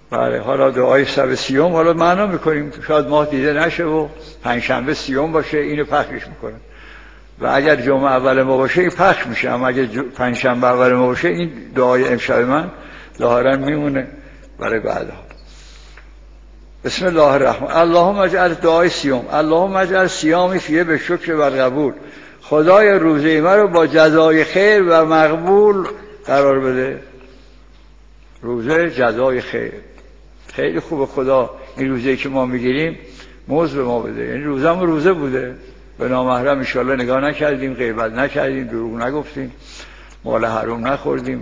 بله حالا دعای شب سیوم حالا معنا میکنیم، شاید ماه دیده نشه و پنجشنبه سیوم باشه، اینو پخشش میکنن و اگر جمعه اول ما باشه این پخش میشه، اما اگر پنجشنبه اول ما باشه این دعای امشب من ظاهرا میمونه برای بعدا. بسم الله الرحمن. اللهم اجعل دعای سیوم. اللهم اجعل صیامی فیه به شکر و قبول. خدای روزه ما رو با جزای خیر و مقبول قرار بده. روزه جزای خیر، خیلی خوبه خدا این روزه که ما میگیریم موز به ما بده. یعنی روزم روزه بوده، به نامحرم انشالله نگاه نکردیم، غیبت نکردیم، دروغ نگفتیم، مال حرام نخوردیم،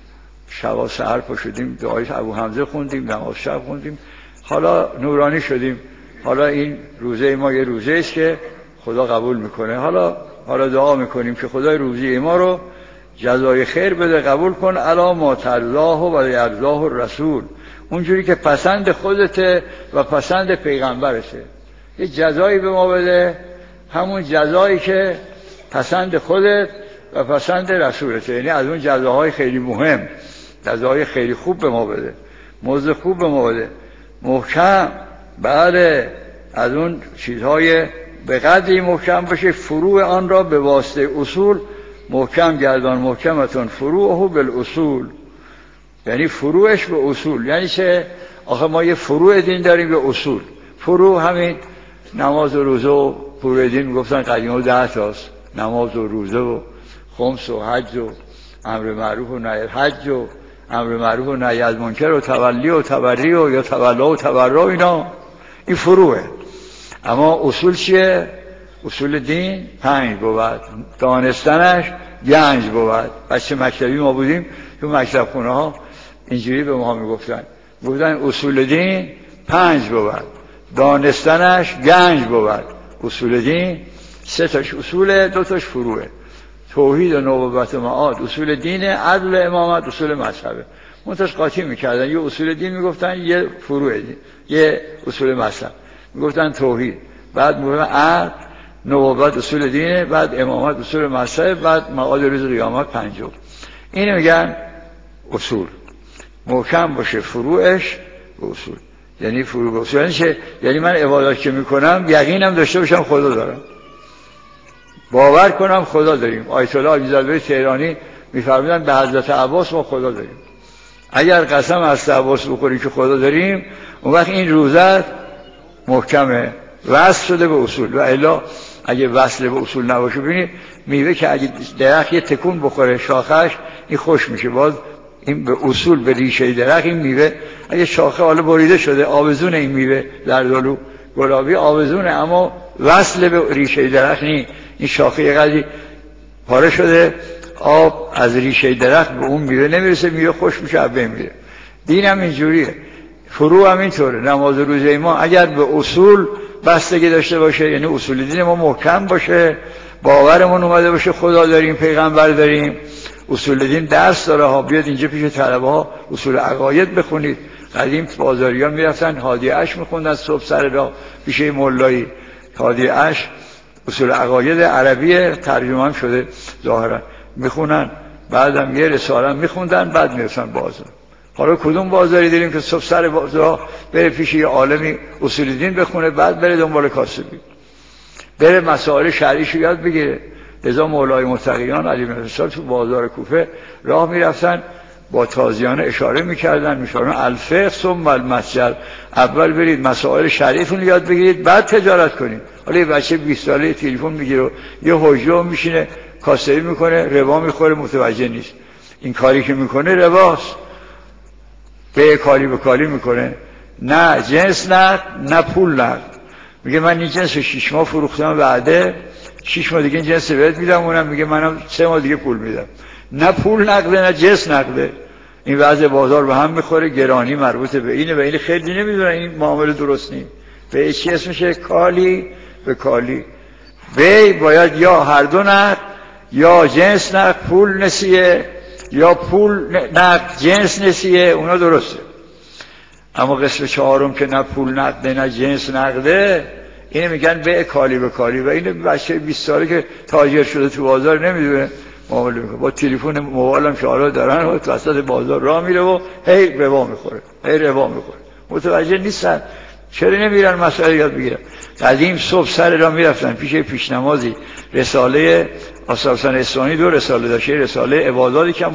شب سحر پا شدیم دعای ابو حمزه خوندیم، نماز شب خوندیم، حالا نورانی شدیم. حالا این روزه ما یه روزه است که خدا قبول میکنه. حالا دعا میکنیم که خدای روزه ما رو جزای خیر بده، قبول کن. الا ما ترضاه و یرضاه الرسول، اونجوری که پسند خودته و پسند پیغمبرته. یه جزایی به ما بده، همون جزایی که پسند خودت و پسند رسولته، یعنی از اون جزاهای خیلی مهم، جزای خیلی خوب به ما بده، مزد خوب به ما بده، محکم. بله از اون چیزهای به قدری محکم باشه فروع آن را به واسطه اصول محکم گردان. محکمتون فروعه بالاصول، یعنی فروعش به اصول. یعنی چه؟ آخه ما یه فروع دین داریم به اصول. فروع همین نماز و روزه و فروع دین میگفتن قدیما 10 تاست، نماز و روزه و خمس و حج و امر معروف و نهی حج و امر معروف و نهی از منکر و تولی و تبری و یا تولا و تبرا، اینا این فروعه. اما اصول چیه؟ اصول دین 5 بود، دانستنش گنج بود. بچه مکتبی ما بودیم تو مکتب خونه ها اینجوری به ما میگفتن اصول دین 5 بود، دانستنش گنج بود. اصول دین 3 تاش اصول، 2 تاش فروعه. توحید و نبوت و معاد اصول دین، عدل و امامت اصول مذهبه. منتش قاطی میکردن، یه اصول دین میگفتن، یه فروع دین، یه اصول مذهب میگفتن توحید، بعد میگفتن عدل، نبوت اصول دینه، بعد امامت اصول مذهب، بعد معاد روز قیامت 5. اینو میگن اصول. محکم باشه فروعش به اصول. یعنی فروع به اصول یعنی چه؟ یعنی من عبادت که میکنم یقینم داشته باشم خدا دارم، باور کنم خدا داریم. آیت الله علیزاده تهرانی میفرمودن به حضرت عباس ما خدا داریم. اگر قسم از عباس بخوری که خدا داریم، اون وقت این روزت محکمه، وصل شده به اصول. و الا اگه وصل به اصول نباشه، ببینید میوه که اگه درخت یه تکون بخوره شاخش این خوش میشه، باز این به اصول به ریشه درخت این میوه، اگه شاخه حالا بریده شده آویزون این میوه زردآلو گلابی آویزونه، اما وصل به ریشه درخت نی. این شاخه یه قدری پاره شده، آب از ریشه درخت به اون میوه نمیرسه، میوه خوش میشه از بین میره. دین هم اینجوریه، فروع هم اینطوره. نماز روزه ما اگر به اصول بستگی داشته باشه، یعنی اصول دین ما محکم باشه، باورمون اومده باشه خدا داریم، پیغمبر داریم، اصول دین درس داره ها. بیاد اینجا پیش طلبه ها اصول عقاید بخونید. قدیم بازاریان میرفتن هادی اش میخوندن صبح سر راه پیش مولایی، هادی اش اصول عقاید عربی ترجمه هم شده ظاهرا، میخونن، بعدم یه رساله میخوندن، بعد میرسن بازار. حالا کدوم بازاری داریم که صبح سر بازار بره پیش یه عالمی اصول دین بخونه، بعد بره دنبال کاسبی، بره مسائل شرعیشو یاد بگیره. لذا مولای متقیان علی بن ابی تو بازار کوفه راه میرفتن، با تازیانه اشاره میکردن، میشورن الفقه ثم المسجد، اول برید مسائل شریعتون یاد بگیرید بعد تجارت کنید. حالا یه بچه 20 ساله تلفن میگیره، یه حجره میشینه کاسبی میکنه، ربا میخوره، متوجه نیست این کاری که میکنه رباست، به کالی به کالی میکنه، نه جنس نه پول نقد. میگه من این جنس 6 ماه فروختم، بعده 6 ماه دیگه این جنس بهت میدم، اونم میگه منم 3 ماه دیگه پول میدم. نه پول نقده نه جنس نقده. این وضع بازار به هم میخوره، گرانی مربوط به اینه و این خیلی نمیدونن این معامله درست نیست. به چی اسمشه؟ کالی به کالی. بی باید یا هر دو نقد، یا جنس نقد پول نسیه، یا پول نقد جنس نسیه، اونا درسته. اما قسم 4 که نه پول نقده نه جنس نقده، اینه میگن به کالی به کالی. و این بچه 20 ساله که تاجر شده تو بازار نمیدونه معامله میکنه. با تلفن موبایلم که حالا دارن و وسط بازار راه میره و هی ربا میخوره، هی ربا میخوره. متوجه نیستن چرا نمیرن مسائل یاد بگیرن. قدیم صبح سر راه میرفتن پیش نمازی، رساله آثار حسین اصفهانی 2 رساله داشت، رساله عباداتی که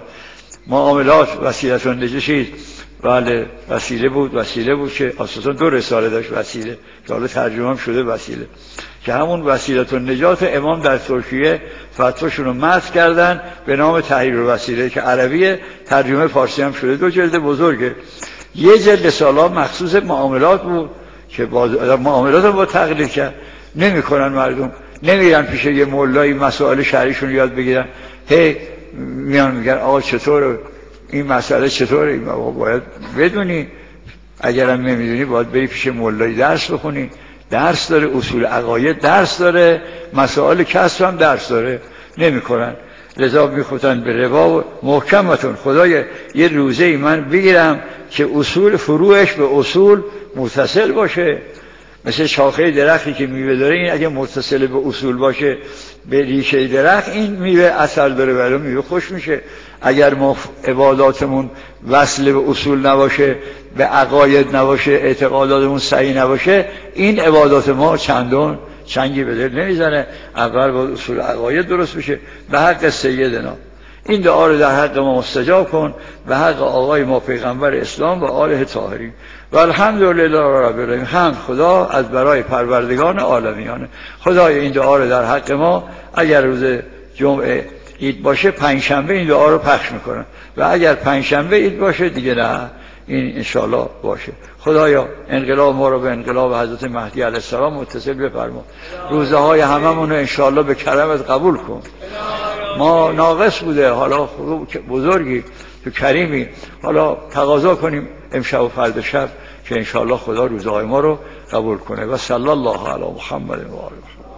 معاملات وسیلة النجات، بله وسیله بود که اساسا 2 رساله داشت وسیله که حالا ترجمه هم شده وسیله، که همون وسیلة النجات امام در ترکیه فتواشون رو متن کردن به نام تحریر الوسیله که عربیه، ترجمه فارسی هم شده، 2 جلد بزرگه. یه جلد رساله مخصوص معاملات بود که معاملات رو با تقلید کرد. نمی‌کنن مردم، نمیرن پیش یه مولایی مسائل شرعیشون رو یاد بگیرن، هی میان میگن آقا چطوره این مسئله، چطوره این آقا باید بدونی، اگرم نمیدونی باید بری پیش مولایی درس بخونی، درس داره، اصول عقاید درس داره، مسائل کسب هم درس داره. نمی‌کنن، لذا میخوتن به ربا. و محکمتون خدای یه روزه ای من بگیرم که اصول فروعش به اصول متصل باشه، مثل شاخه درختی که میوه داره، این اگه متصل به اصول باشه به ریشه درخت، این میوه اثر داره ولی میوه خوش میشه. اگر ما عباداتمون وصل به اصول نباشه، به عقاید نباشه، اعتقاداتمون صحیح نباشه، این عبادات ما چندان چنگی به دل نمیزنه. اول با اصول عقاید درست بشه. به حق سیدنا این دعا رو در حق ما مستجاب کن، به حق آقای ما پیغمبر اسلام و آله طاهرین. و الحمدلله رب العالمین. حمد خدا از برای پروردگان عالمیان. خدای این دعا رو در حق ما اگر روز جمعه عید باشه پنجشنبه این دعا رو پخش میکنن، و اگر پنجشنبه عید باشه دیگه نه، این انشالله باشه. خدایا انقلاب ما رو به انقلاب حضرت مهدی علیه السلام متصل بفرما. روزه های هممون رو انشالله به کرمت قبول کن. ما ناقص بوده، حالا بزرگی تو کریمی، حالا تقاضا کنیم امشب و فردا شب که انشالله خدا روزهای ما رو قبول کنه. و صلی الله علی محمد و آله.